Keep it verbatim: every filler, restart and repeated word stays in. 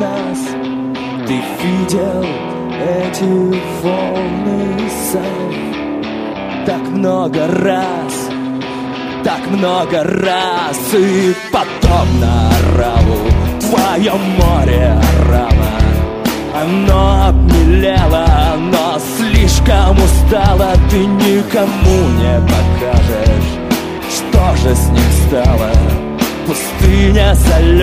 нас. Ты видел эти волны сам так много раз, так много раз. И потом на Раву твое море рано. Оно обмелело, но слишком устало. Ты никому не покажешь, что же с ним стало. Пустыня соленая.